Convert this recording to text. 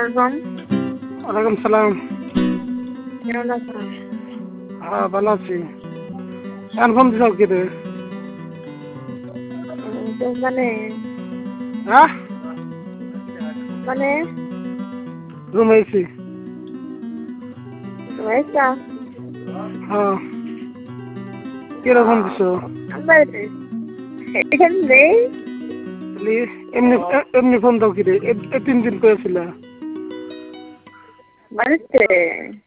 আলাইকুম। ওয়ালাইকুম সালাম। কেমন আছেন? হ্যাঁ ভালো আছি। এখন ফোন দিছ কি রে? মানে হ্যাঁ মানে রুম আইছি। রয়েছা হ্যাঁ কিরকম দিছ? আমার এখানে নেই। এমনি এমনি ফোন দাও কি রে? 3 দিন করেছিল। বাড়িতে